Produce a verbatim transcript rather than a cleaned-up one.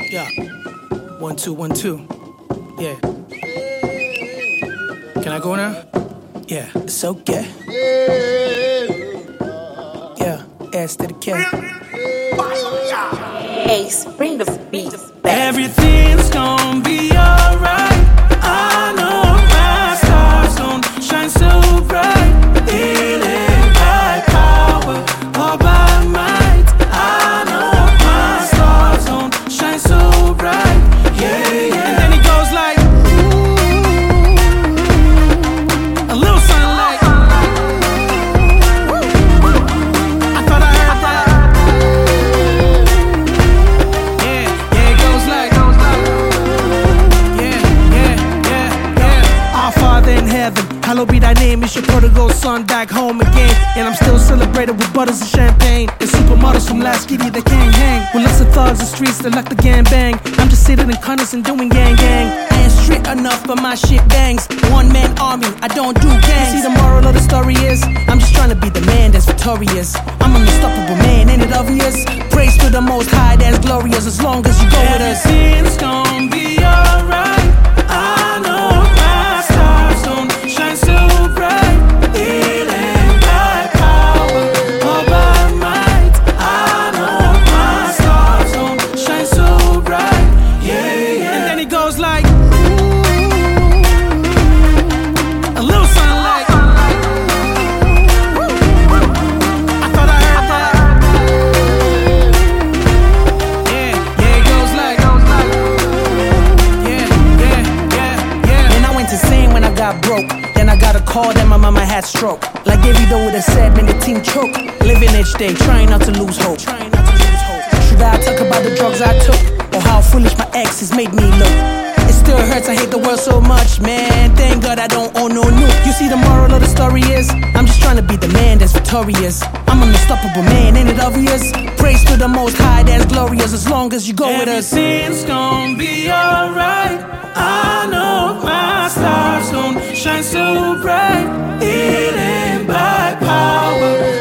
Yeah. One, two, one, two. Yeah. Can I go now? Yeah, it's okay. Yeah, S to the K. Ace, bring the beat back. Everything's gonna be alright. I know my stars gonna shine so bright. It ain't by power or by might. I know my stars gonna shine so bright. Yeah, yeah. And then it goes like a little something like I thought I heard that. Yeah, yeah, it goes like yeah, yeah, yeah, yeah. Our Father in heaven, hallowed be thy name. It's your prodigal son back home again, and I'm still celebrated with bottles of champagne and supermodels from last kitty that can't hang. With lots of thugs and streets that like the gang bang. I'm just sitting in corners and doing gang gang. I ain't strict enough, but my shit bangs. One man army, I don't do gangs. You see the moral of the story is, I'm just trying to be the man that's victorious. I'm an unstoppable man, ain't it obvious? Praise to the most high, that's glorious. As long as you go with us, everything's gonna be alright. I know my stars gonna shine so bright. It ain't by power or by might. I know my stars gonna shine so bright. Yeah, yeah. And then it goes like a little something like I thought I heard that. Yeah, yeah, it goes like yeah, yeah, yeah, yeah. And I went insane when I got broke. Then I got a call that my mama had stroke. Like Davido would have said, man, the team choke. Living each day, trying not to lose hope. Trying not to lose hope. Should I talk about the drugs I took, or how foolish my ex has made me look? It still hurts, I hate the world so much, man. Thank God I don't own no nuke. You see the moral of the story is, I'm just trying to be the man that's victorious. I'm an unstoppable man, ain't it obvious? Praise to the most high, that's glorious. As long as you go with us, everything's gonna be alright. I know my stars gonna shine so bright. It ain't by power